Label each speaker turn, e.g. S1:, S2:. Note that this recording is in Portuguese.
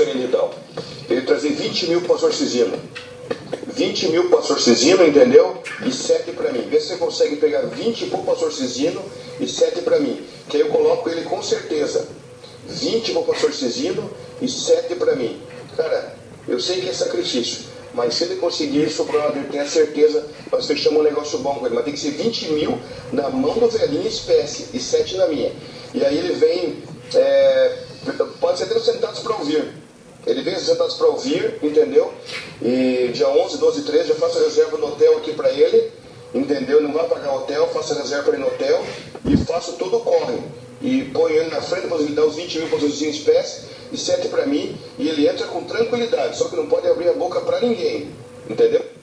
S1: ele então? Ele trazer 20 mil para o Sorcisino. 20 mil para o Sorcisino, entendeu? E 7 para mim. Vê se você consegue pegar 20 para o Sorcisino e 7 para mim. Que aí eu coloco ele com certeza. 20 para o Sorcisino e 7 para mim. Cara, eu sei que é sacrifício, mas se ele conseguir isso, brother, tenha certeza, nós fechamos um negócio bom com ele. Mas tem que ser 20 mil na mão do velhinho em espécie e 7 na minha. E aí ele vem, pode ser até os sentados para ouvir. Ele vem sentados para ouvir, entendeu? E dia 11, 12, 13, eu faço a reserva no hotel aqui para ele, entendeu? Não vai pagar hotel, faço a reserva para ele no hotel e faço todo o corre. E põe ele na frente, depois ele dá os 20 mil para os em espécie e 7 para mim, e ele entra com tranquilidade, só que não pode abrir a boca para ninguém, entendeu?